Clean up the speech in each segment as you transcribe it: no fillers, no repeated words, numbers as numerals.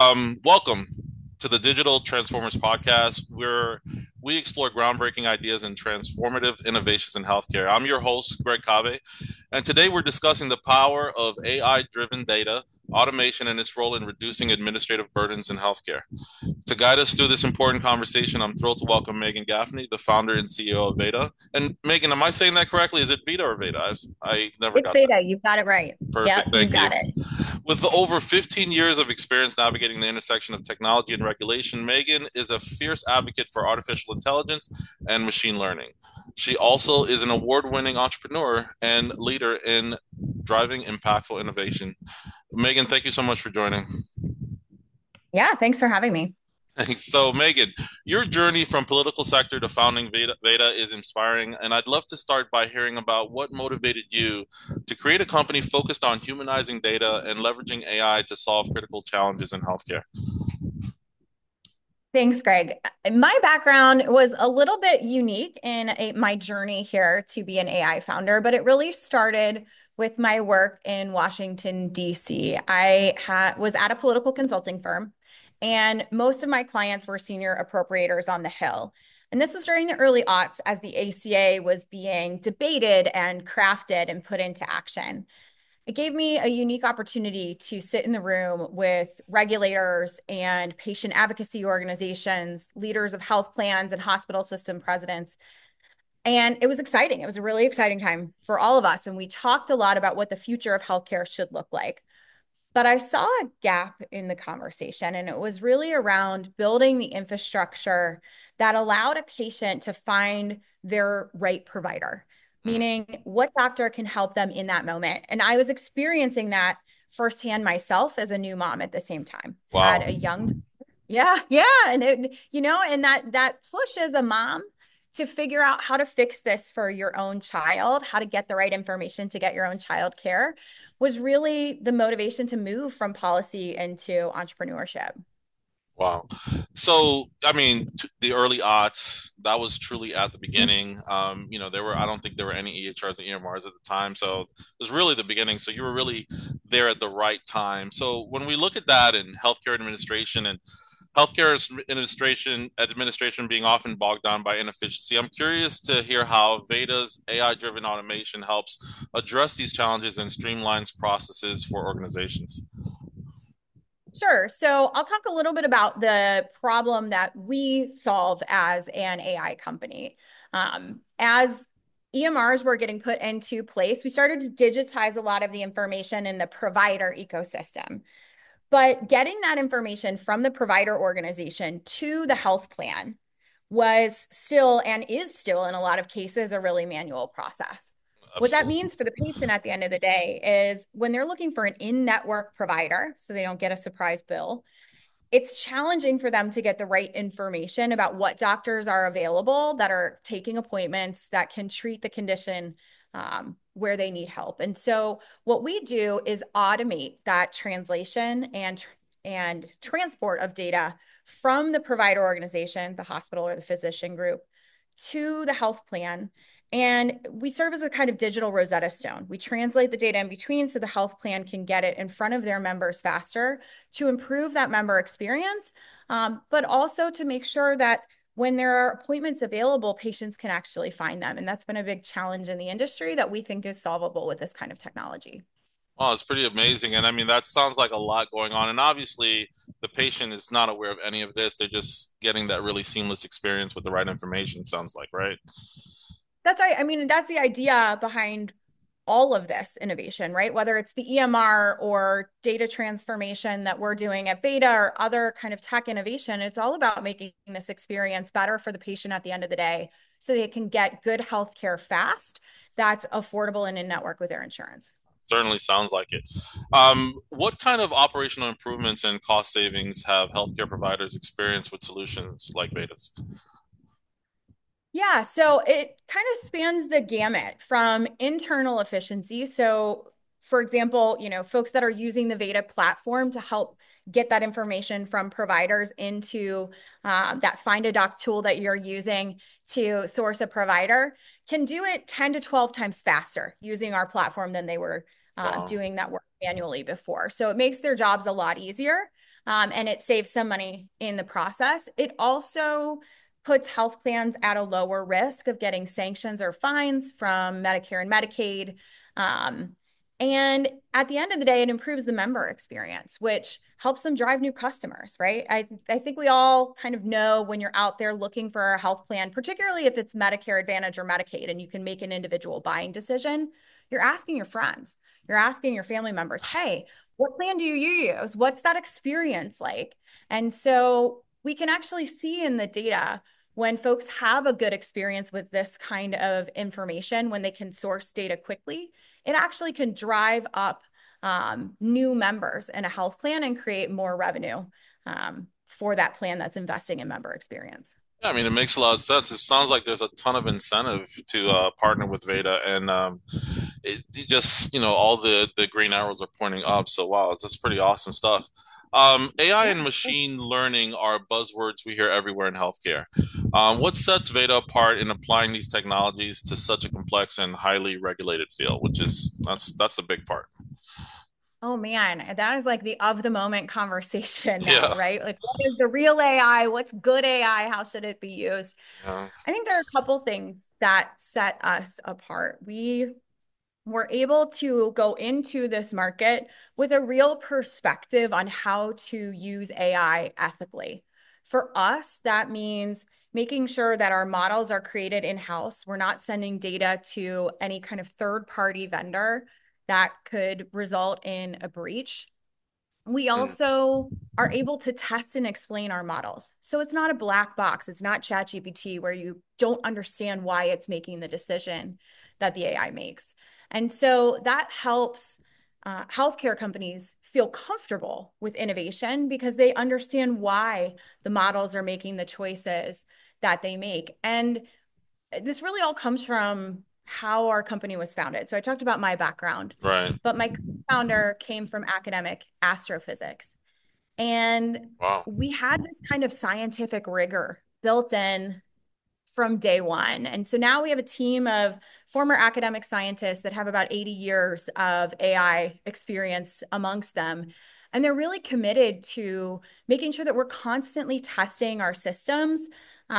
Welcome to the Digital Transformers podcast, where we explore groundbreaking ideas and transformative innovations in healthcare. I'm your host, Greg Cave, and today we're discussing the power of AI-driven data, automation, and its role in reducing administrative burdens in healthcare. To guide us through this important conversation, I'm thrilled to welcome Megan Gaffney, the founder and CEO of Veda. And Megan, am I saying that correctly? Is it Veda or Veda? I never It's got that. Beta. You've got it right. Perfect. Yep, you Thank you. got it. With over 15 years of experience navigating the intersection of technology and regulation, Megan is a fierce advocate for artificial intelligence and machine learning. She also is an award winning entrepreneur and leader in driving impactful innovation. Megan, thank you so much for joining. Yeah, thanks for having me. So, Megan, your journey from political sector to founding Veda is inspiring, and I'd love to start by hearing about what motivated you to create a company focused on humanizing data and leveraging AI to solve critical challenges in healthcare. Thanks, Greg. My background was a little bit unique in my journey here to be an AI founder, but it really started with my work in Washington, D.C. Was at a political consulting firm, and most of my clients were senior appropriators on the Hill. And this was during the early aughts as the ACA was being debated and crafted and put into action. It gave me a unique opportunity to sit in the room with regulators and patient advocacy organizations, leaders of health plans and hospital system presidents. And it was exciting. It was a really exciting time for all of us. And we talked a lot about what the future of healthcare should look like. But I saw a gap in the conversation, and it was really around building the infrastructure that allowed a patient to find their right provider, Mm. meaning what doctor can help them in that moment. And I was experiencing that firsthand myself as a new mom at the same time. Had Wow. a young, yeah, yeah, and and that push as a mom to figure out how to fix this for your own child, how to get the right information to get your own child care was really the motivation to move from policy into entrepreneurship. Wow. So, I mean, the early aughts, that was truly at the beginning. I don't think there were any EHRs and EMRs at the time. So it was really the beginning. So you were really there at the right time. So when we look at that in healthcare administration and administration being often bogged down by inefficiency, I'm curious to hear how Veda's AI-driven automation helps address these challenges and streamlines processes for organizations. Sure. So I'll talk a little bit about the problem that we solve as an AI company. As EMRs were getting put into place, we started to digitize a lot of the information in the provider ecosystem. But getting that information from the provider organization to the health plan was still and is still, in a lot of cases, a really manual process. What that Absolutely. means for the patient at the end of the day is when they're looking for an in-network provider, so they don't get a surprise bill, it's challenging for them to get the right information about what doctors are available that are taking appointments that can treat the condition where they need help. And so what we do is automate that translation and transport of data from the provider organization, the hospital or the physician group, to the health plan. And we serve as a kind of digital Rosetta Stone. We translate the data in between so the health plan can get it in front of their members faster to improve that member experience, but also to make sure that when there are appointments available, patients can actually find them. And that's been a big challenge in the industry that we think is solvable with this kind of technology. Oh, it's pretty amazing. And I mean, that sounds like a lot going on. And obviously, the patient is not aware of any of this. They're just getting that really seamless experience with the right information, sounds like, right? That's right. I mean, that's the idea behind all of this innovation, right? Whether it's the EMR or data transformation that we're doing at Veda or other kind of tech innovation, it's all about making this experience better for the patient at the end of the day so they can get good healthcare fast that's affordable and in network with their insurance. Certainly sounds like it. What kind of operational improvements and cost savings have healthcare providers experienced with solutions like Veda's? Yeah, so it kind of spans the gamut from internal efficiency. So, for example, folks that are using the Veda platform to help get that information from providers into that Find a Doc tool that you're using to source a provider can do it 10 to 12 times faster using our platform than they were Wow. doing that work manually before. So it makes their jobs a lot easier. and it saves some money in the process. It also puts health plans at a lower risk of getting sanctions or fines from Medicare and Medicaid. Um, and at the end of the day, it improves the member experience, which helps them drive new customers, right? I think we all kind of know when you're out there looking for a health plan, particularly if it's Medicare Advantage or Medicaid, and you can make an individual buying decision, you're asking your friends, you're asking your family members, hey, what plan do you use? What's that experience like? And so we can actually see in the data when folks have a good experience with this kind of information, when they can source data quickly, it actually can drive up new members in a health plan and create more revenue for that plan that's investing in member experience. Yeah, I mean, it makes a lot of sense. It sounds like there's a ton of incentive to partner with Veda, and it just, all the green arrows are pointing up. So wow, that's pretty awesome stuff. AI Yeah. and machine learning are buzzwords we hear everywhere in healthcare. What sets Veda apart in applying these technologies to such a complex and highly regulated field, which is that's the big part. Oh man, that is like the of the moment conversation now, Yeah, right? Like, what is the real AI? What's good AI? How should it be used? yeah, I think there are a couple things that set us apart. We were able to go into this market with a real perspective on how to use AI ethically. For us, that means making sure that our models are created in-house. We're not sending data to any kind of third-party vendor that could result in a breach. We mm, also are able to test and explain our models. So it's not a black box. It's not ChatGPT where you don't understand why it's making the decision that the AI makes. And so that helps healthcare companies feel comfortable with innovation because they understand why the models are making the choices that they make. And this really all comes from how our company was founded. So I talked about my background, right. but my founder came from academic astrophysics. And Wow. we had this kind of scientific rigor built in from day one. And so now we have a team of former academic scientists that have about 80 years of AI experience amongst them. And they're really committed to making sure that we're constantly testing our systems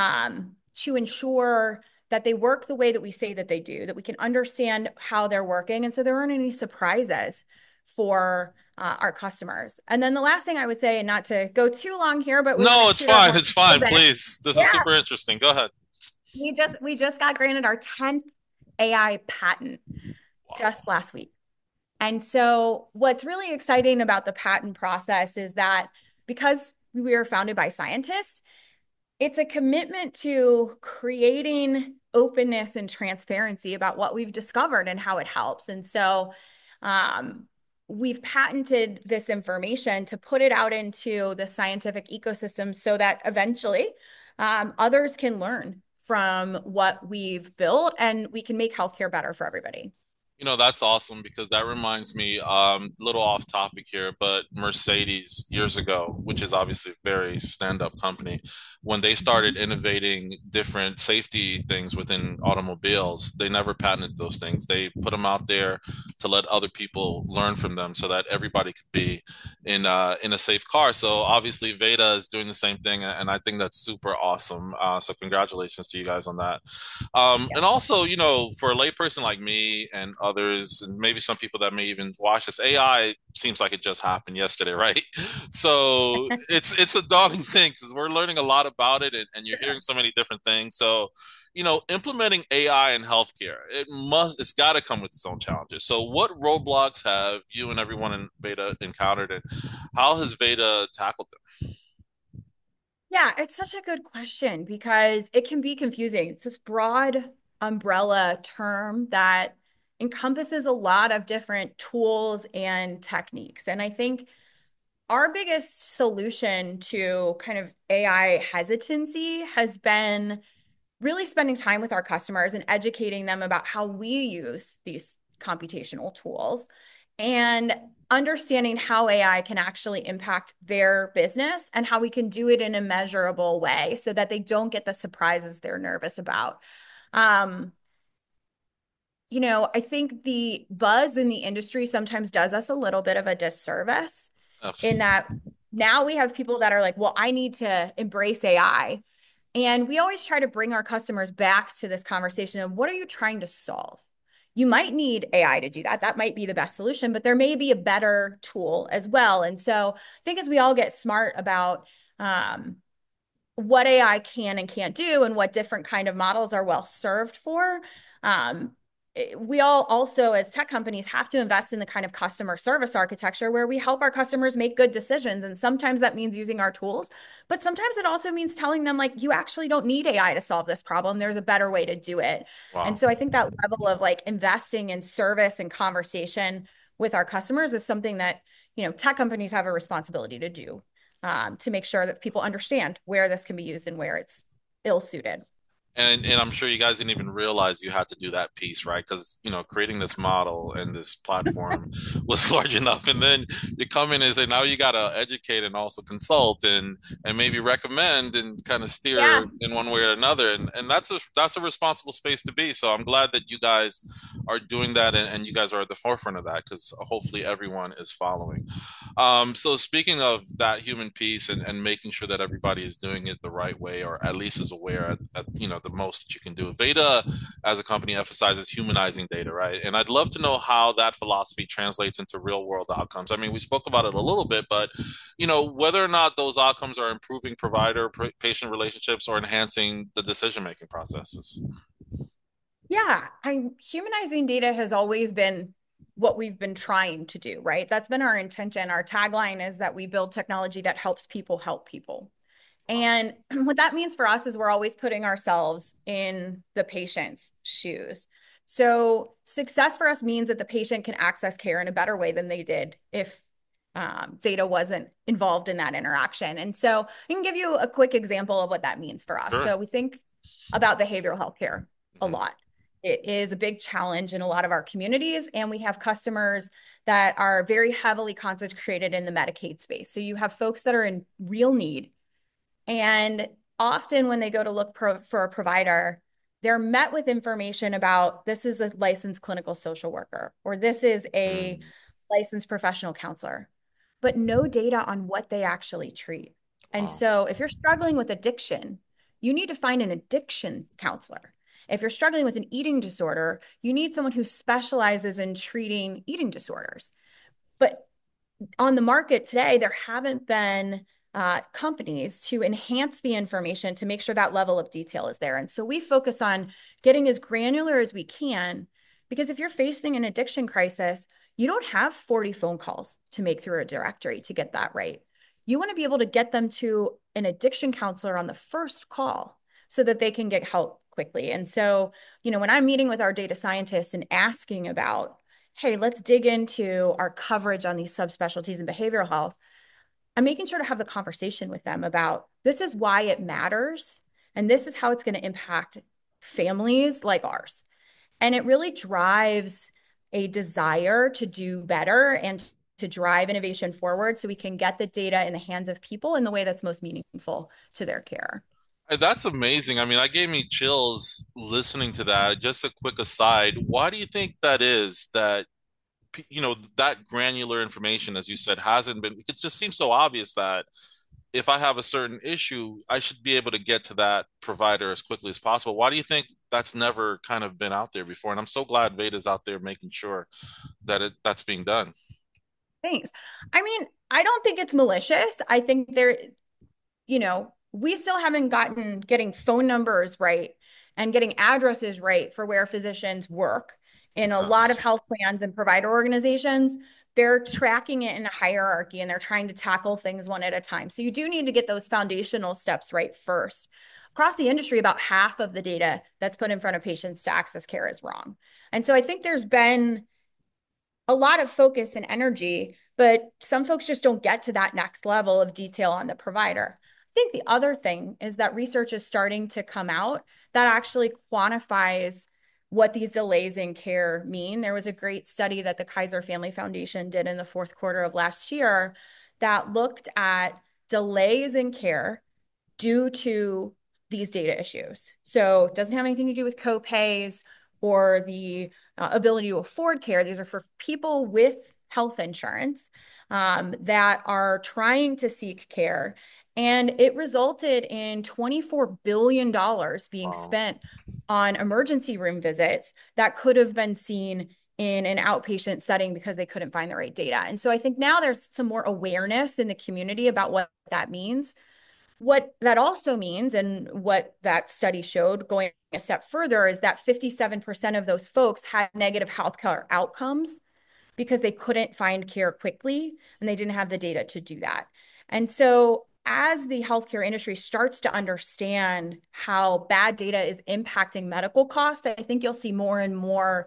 to ensure that they work the way that we say that they do, that we can understand how they're working. And so there aren't any surprises for our customers. And then the last thing I would say, and not to go too long here, but we want to No, it's toot our fine. horn It's a little fine. bit. Please. This is Yeah, super interesting. Go ahead. we just got granted our 10th AI patent Wow. just last week. And so what's really exciting about the patent process is that because we are founded by scientists, it's a commitment to creating openness and transparency about what we've discovered and how it helps. And so um, we've patented this information to put it out into the scientific ecosystem so that eventually others can learn from what we've built and we can make healthcare better for everybody. That's awesome because that reminds me, a little off topic here, but Mercedes years ago, which is obviously a very stand-up company, when they started innovating different safety things within automobiles, they never patented those things. They put them out there to let other people learn from them so that everybody could be in a safe car. So obviously Veda is doing the same thing, and I think that's super awesome. So congratulations to you guys on that. And also, for a layperson like me and others, and maybe some people that may even watch this, AI seems like it just happened yesterday, right? So it's a daunting thing because we're learning a lot about it, and you're hearing so many different things. So, implementing AI in healthcare, it's got to come with its own challenges. So, what roadblocks have you and everyone in Veda encountered, and how has Veda tackled them? Yeah, it's such a good question because it can be confusing. It's this broad umbrella term that encompasses a lot of different tools and techniques. And I think our biggest solution to kind of AI hesitancy has been really spending time with our customers and educating them about how we use these computational tools and understanding how AI can actually impact their business and how we can do it in a measurable way so that they don't get the surprises they're nervous about. Um, I think the buzz in the industry sometimes does us a little bit of a disservice in Yes. that now we have people that are like, well, I need to embrace AI. And we always try to bring our customers back to this conversation of what are you trying to solve? You might need AI to do that. That might be the best solution, but there may be a better tool as well. And so I think as we all get smart about um, what AI can and can't do and what different kind of models are well served for. Um, we all also, as tech companies, have to invest in the kind of customer service architecture where we help our customers make good decisions. And sometimes that means using our tools, but sometimes it also means telling them, like, you actually don't need AI to solve this problem. There's a better way to do it. And Wow. so I think that level of like investing in service and conversation with our customers is something that, tech companies have a responsibility to do to make sure that people understand where this can be used and where it's ill suited. And I'm sure you guys didn't even realize you had to do that piece, right? Because creating this model and this platform was large enough, and then you come in and say now you got to educate and also consult and maybe recommend and kind of Yeah. steer in one way or another, and that's a responsible space to be. So I'm glad that you guys are doing that, and you guys are at the forefront of that because hopefully everyone is following. So speaking of that human piece and making sure that everybody is doing it the right way, or at least is aware at the most that you can do. Veda, as a company, emphasizes humanizing data, right? And I'd love to know how that philosophy translates into real world outcomes. I mean, we spoke about it a little bit, but whether or not those outcomes are improving provider patient relationships or enhancing the decision making processes. Yeah. Humanizing data has always been what we've been trying to do, right? That's been our intention. Our tagline is that we build technology that helps people help people. And what that means for us is we're always putting ourselves in the patient's shoes. So success for us means that the patient can access care in a better way than they did if Veda wasn't involved in that interaction. And so I can give you a quick example of what that means for us. Sure. So we think about behavioral health care a Mm-hmm. lot. It is a big challenge in a lot of our communities, and we have customers that are very heavily concentrated in the Medicaid space. So you have folks that are in real need, and often when they go to look for a provider, they're met with information about this is a licensed clinical social worker or this is a Mm. licensed professional counselor, but no data on what they actually treat. And Wow. so if you're struggling with addiction, you need to find an addiction counselor. If you're struggling with an eating disorder, you need someone who specializes in treating eating disorders. But on the market today, there haven't been companies to enhance the information to make sure that level of detail is there. And so we focus on getting as granular as we can, because if you're facing an addiction crisis, you don't have 40 phone calls to make through a directory to get that right. You want to be able to get them to an addiction counselor on the first call so that they can get help quickly. And so, when I'm meeting with our data scientists and asking about, hey, let's dig into our coverage on these subspecialties in behavioral health, I'm making sure to have the conversation with them about this is why it matters and this is how it's going to impact families like ours. And it really drives a desire to do better and to drive innovation forward so we can get the data in the hands of people in the way that's most meaningful to their care. That's amazing. I mean, that gave me chills listening to that. Just a quick aside, why do you think that is that that granular information, as you said, hasn't been? It just seems so obvious that if I have a certain issue, I should be able to get to that provider as quickly as possible. Why do you think that's never kind of been out there before? And I'm so glad Veda's out there making sure that that's being done. Thanks. I mean, I don't think it's malicious. I think we still haven't gotten getting phone numbers right and getting addresses right for where physicians work in Makes a lot of sense. health plans and provider organizations. They're tracking it in a hierarchy and they're trying to tackle things one at a time. So you do need to get those foundational steps right first. Across the industry, about half of the data that's put in front of patients to access care is wrong. And so I think there's been a lot of focus and energy, but some folks just don't get to that next level of detail on the provider. I think the other thing is that research is starting to come out that actually quantifies what these delays in care mean. There was a great study that the Kaiser Family Foundation did in the fourth quarter of last year that looked at delays in care due to these data issues. So it doesn't have anything to do with copays or the ability to afford care. These are for people with health insurance. that are trying to seek care. And it resulted in $24 billion being Wow. spent on emergency room visits that could have been seen in an outpatient setting because they couldn't find the right data. And so I think now there's some more awareness in the community about what that means. What that also means, and what that study showed going a step further, is that 57% of those folks had negative healthcare outcomes because they couldn't find care quickly and they didn't have the data to do that. And so, as the healthcare industry starts to understand how bad data is impacting medical costs, I think you'll see more and more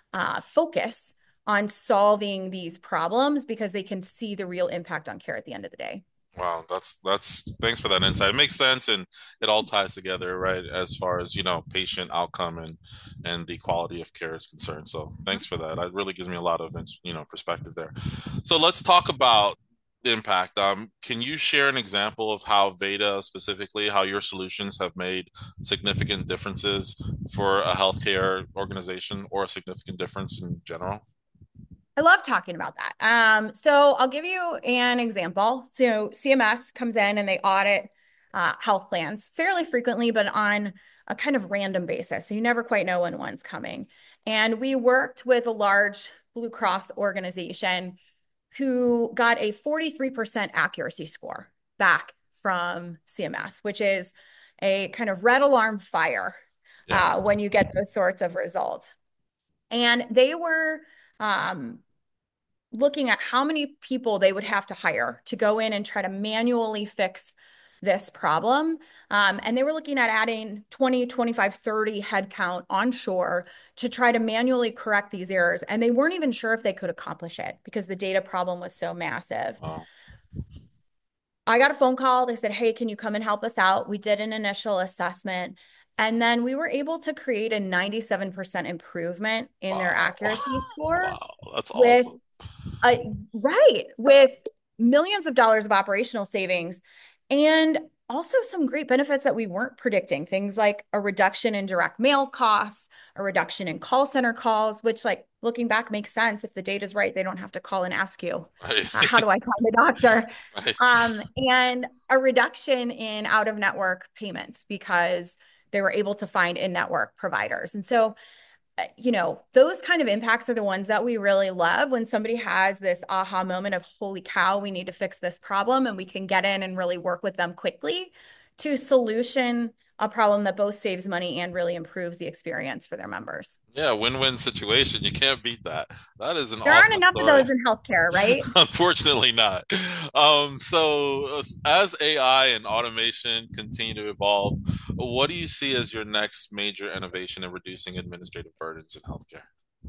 focus on solving these problems because they can see the real impact on care at the end of the day. Wow, that's thanks for that insight. It makes sense and it all ties together, right? As far as, patient outcome and the quality of care is concerned. So thanks for that. It really gives me a lot of, perspective there. So let's talk about impact. Can you share an example of how Veda specifically, how your solutions have made significant differences for a healthcare organization or a significant difference in general? I love talking about that. So I'll give you an example. So CMS comes in and they audit health plans fairly frequently, but on a kind of random basis. So you never quite know when one's coming. And we worked with a large Blue Cross organization who got a 43% accuracy score back from CMS, which is a kind of red alarm fire Yeah. when you get those sorts of results. And they were um, looking at how many people they would have to hire to go in and try to manually fix this problem. And they were looking at adding 20, 25, 30 headcount onshore to try to manually correct these errors. And they weren't even sure if they could accomplish it because the data problem was so massive. Wow. I got a phone call. They said, hey, can you come and help us out? We did an initial assessment. And then we were able to create a 97% improvement in their Wow. accuracy score Wow. That's with awesome. uh, right, with millions of dollars of operational savings and also some great benefits that we weren't predicting. Things like a reduction in direct mail costs, a reduction in call center calls, which, like, looking back, makes sense. If the data's right, they don't have to call and ask you, how Right. do I find a doctor? Right. And a reduction in out of network payments because they were able to find in network providers. And so, those kind of impacts are the ones that we really love when somebody has this aha moment of, holy cow, we need to fix this problem, and we can get in and really work with them quickly to solution a problem that both saves money and really improves the experience for their members. Yeah, win-win situation. You can't beat that. That is an There aren't awesome enough of story. those in healthcare, right? Unfortunately not. So as AI and automation continue to evolve, what do you see as your next major innovation in reducing administrative burdens in healthcare?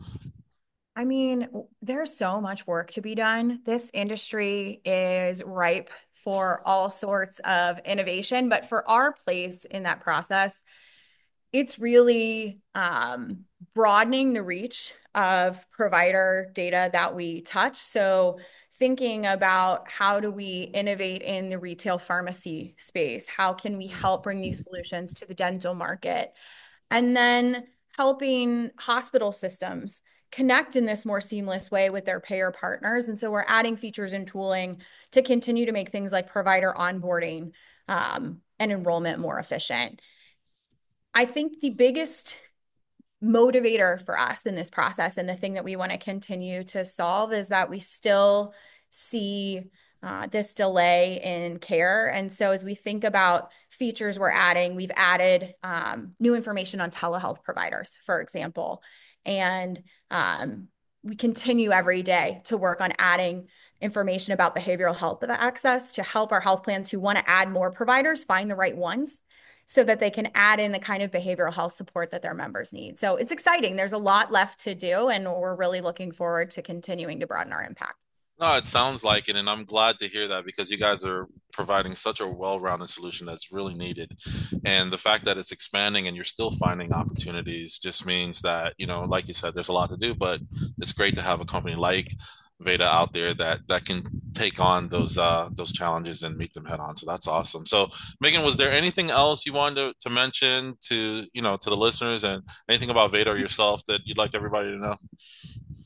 I mean, there's so much work to be done. This industry is ripe for all sorts of innovation, but for our place in that process, it's really broadening the reach of provider data that we touch. So thinking about how do we innovate in the retail pharmacy space? How can we help bring these solutions to the dental market? And then helping hospital systems connect in this more seamless way with their payer partners. And so we're adding features and tooling to continue to make things like provider onboarding and enrollment more efficient. I think the biggest motivator for us in this process, and the thing that we want to continue to solve, is that we still see this delay in care. And so as we think about features we're adding, we've added new information on telehealth providers, for example. And we continue every day to work on adding information about behavioral health access to help our health plans who want to add more providers find the right ones so that they can add in the kind of behavioral health support that their members need. So it's exciting. There's a lot left to do, and we're really looking forward to continuing to broaden our impact. No, it sounds like it, and I'm glad to hear that because you guys are providing such a well-rounded solution that's really needed. And the fact that it's expanding and you're still finding opportunities just means that, like you said, there's a lot to do, but it's great to have a company like Veda out there that can take on those challenges and meet them head on. So that's awesome. So Megan, was there anything else you wanted to mention to the listeners, and anything about Veda or yourself that you'd like everybody to know?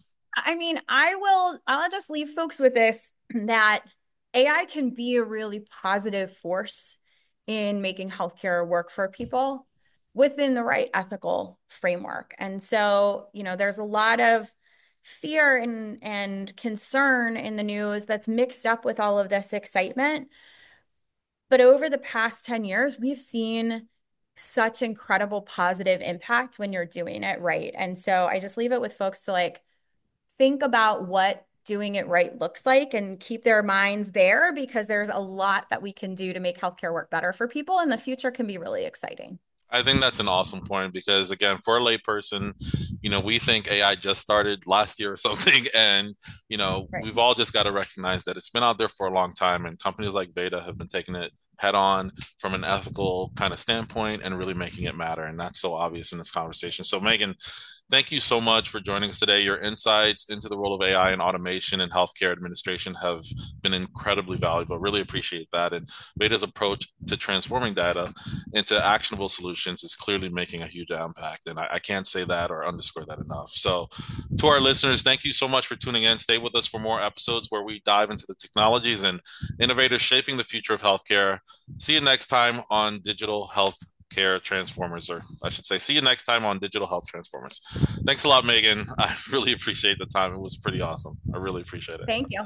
I mean, I'll just leave folks with this that AI can be a really positive force in making healthcare work for people within the right ethical framework. And so, there's a lot of fear and concern in the news that's mixed up with all of this excitement. But over the past 10 years, we've seen such incredible positive impact when you're doing it right. And so I just leave it with folks to like think about what doing it right looks like and keep their minds there because there's a lot that we can do to make healthcare work better for people, and the future can be really exciting. I think that's an awesome point because, again, for a layperson, we think AI just started last year or something, and Right. we've all just got to recognize that it's been out there for a long time, and companies like Beta have been taking it head on from an ethical kind of standpoint and really making it matter, and that's so obvious in this conversation. So, Megan, thank you so much for joining us today. Your insights into the role of AI and automation in healthcare administration have been incredibly valuable. Really appreciate that. And Beta's approach to transforming data into actionable solutions is clearly making a huge impact. And I can't say that or underscore that enough. So, to our listeners, thank you so much for tuning in. Stay with us for more episodes where we dive into the technologies and innovators shaping the future of healthcare. See you next time on Digital Health Care Transformers, or I should say, see you next time on Digital Health Transformers. Thanks a lot, Megan. I really appreciate the time. It was pretty awesome. I really appreciate it. Thank you.